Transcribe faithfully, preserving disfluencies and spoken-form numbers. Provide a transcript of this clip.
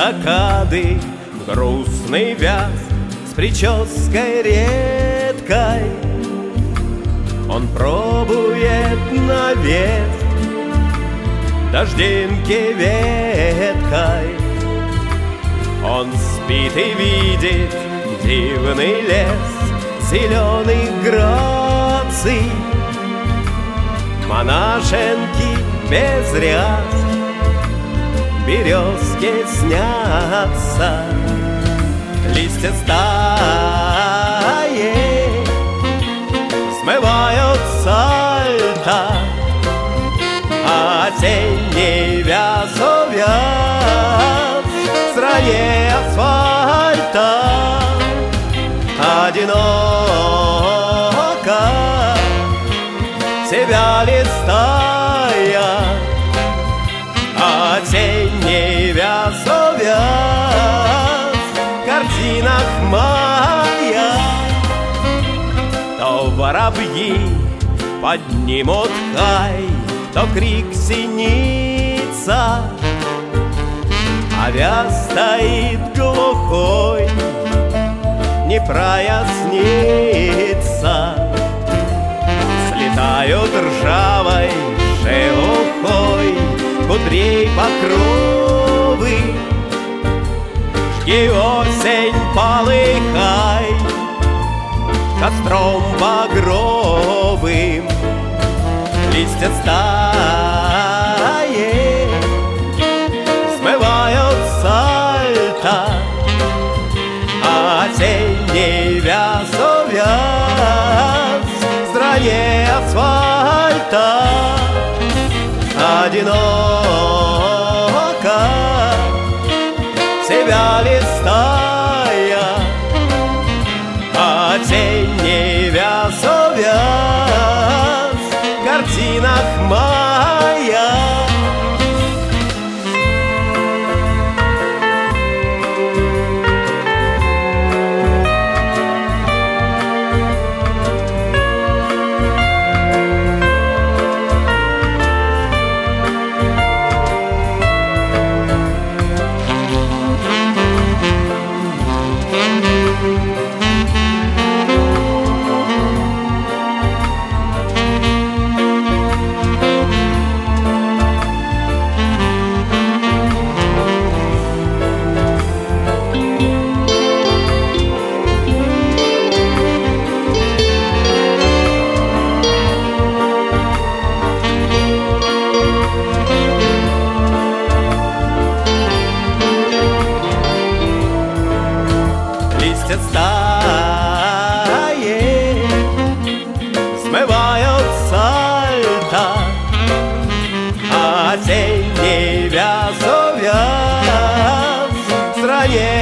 эстакады грустный вяз с прической редкой. Он пробует на вес дождинки веткой. Он спит и видит дивный лес зеленых граций. Монашенки без ряс, березки снятся, листья стаи смывают сальто, осенний вяз увяз в стране асфальта. Одиноко себя листая, осенний вяз увяз в картинах мая. То воробьи поднимут хай, то крик синица, а вяз стоит глухой, не прояснится. Слетают ржавой шелухой кудрей покровы. Жги осень, полыхай костром багровым. Листья стаи смывают сальто, осенний вяз увяз в стране асфальта. Одиноко себя листая, осенний вяз увяз в картинах мая. Листья стаи смывают сальто, осенний вяз увяз в стране